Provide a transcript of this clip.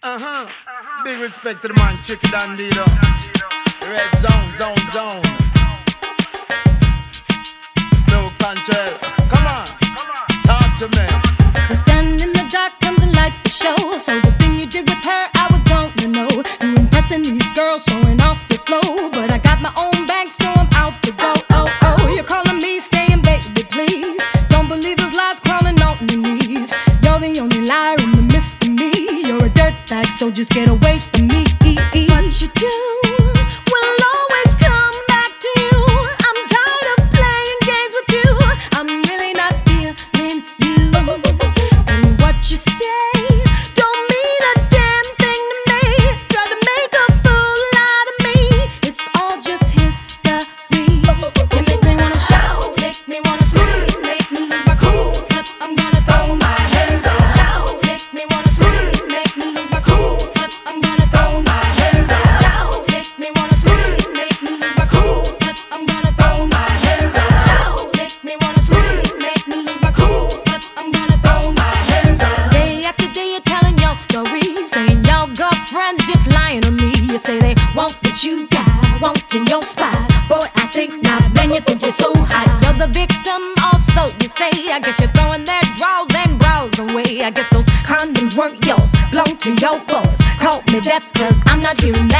Big respect to the man, Chicky Dandito. Red zone. No control. Come on, talk to me. We're standing in the dark, comes the light to show. So the thing you did with her, I was going to know. You impressing these girls, showing off your flow. But I got my own bank, so I'm out to go. Oh, you're calling me, saying, baby, please. Don't believe those lies, crawling on your knees. You're the only liar in the midst of me. You're a dirtbag, so just get away from me. What you do will always come back to you. I'm tired of playing games with you. I'm really not feeling you. And what you say don't mean a damn thing to me. Try to make a fool out of me. It's all just history. You make me wanna shout, make me wanna scream, make me lose my cool. But I'm gonna throw my hands up. Shout, make me wanna scream, make me lose my cool. But I'm gonna throw my hands up. Shout, make me wanna scream, make me lose my cool. But I'm gonna throw my hands up. Shout, make me wanna scream, make me lose my cool. But I'm gonna throw my hands up. Day after day you're telling your stories, saying your girlfriend's just lying to me. You say they want what you got, want in your spot. Boy, I think not, man, you think you're so hot. You're the victim also, you say. I guess you're throwing their draws and bras away. I guess those condoms weren't yours, belong to your boss. Call me deaf cause I'm not you.